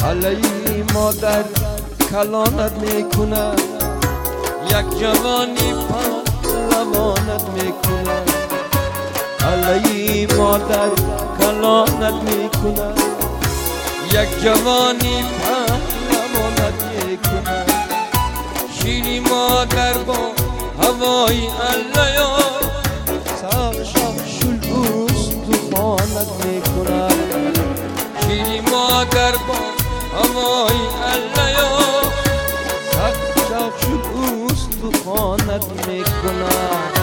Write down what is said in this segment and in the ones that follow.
علی مادر کلانت میکند، یک جوانی پهلوانت میکند. علی مادر کلانت میکند، یک جوانی پهلوانت میکند. شیری مادر با هوای علیا، سرشم شلوست تو خانت میکند. شیری مادر با هوای علیا، سرشم شلوست تو خانت میکند.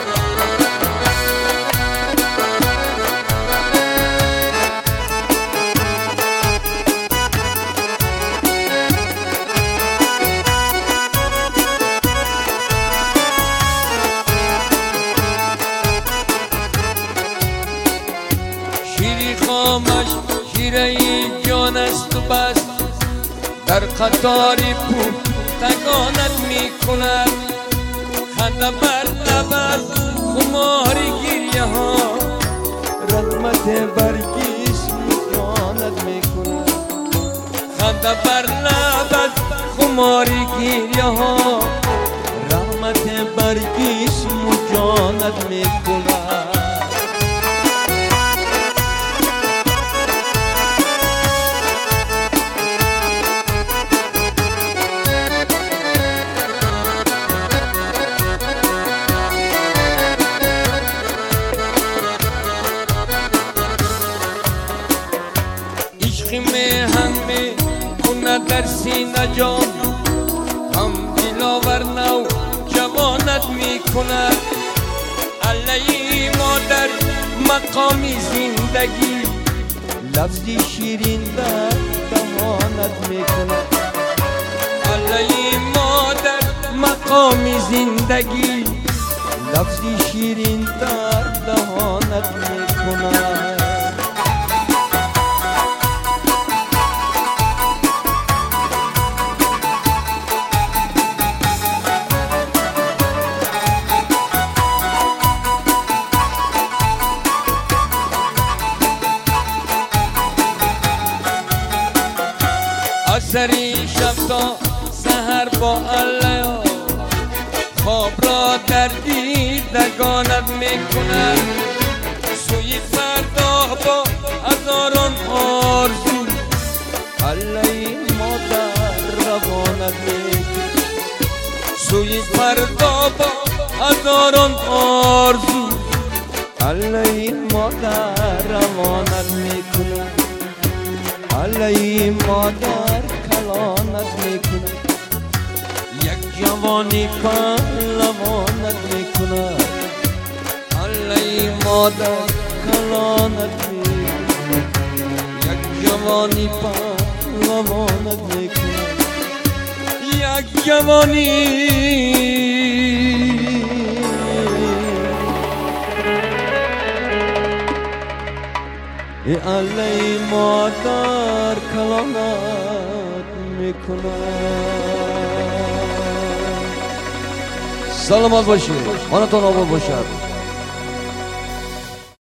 شیری خامش شیره جان است و بس، در قطاری پختگانت میکند. خنده بر لبت خماری گریه ها، رحمت بر جسم جانت میکند. خنده بر لبت خماری گریه ها، رحمت بر جسم جانت میکند. همه کنه در سینه جان، هم دلاور نو جوانت میکند. علی مادر مقامی زندگی، لفظی شیرین در دهانت میکند. علی مادر مقامی زندگی، لفظی شیرین در دهانت میکند. سری شب تا سحر با علیا، خواب را در دیدگانت میکند. سوی فردا با هزاران آرزو، علی مادر روانت میکند. سوی فردا با هزاران آرزو، علی مادر روانت میکند. علی مادر کلانت میکند، یک جوانی پهلوانت میکند. علی مادر کلانت میکند، یک جوانی پهلوانت میکند. یک جوانی علی مادر کلانت میکند. سلامت باشید، خانتان آباد باشد.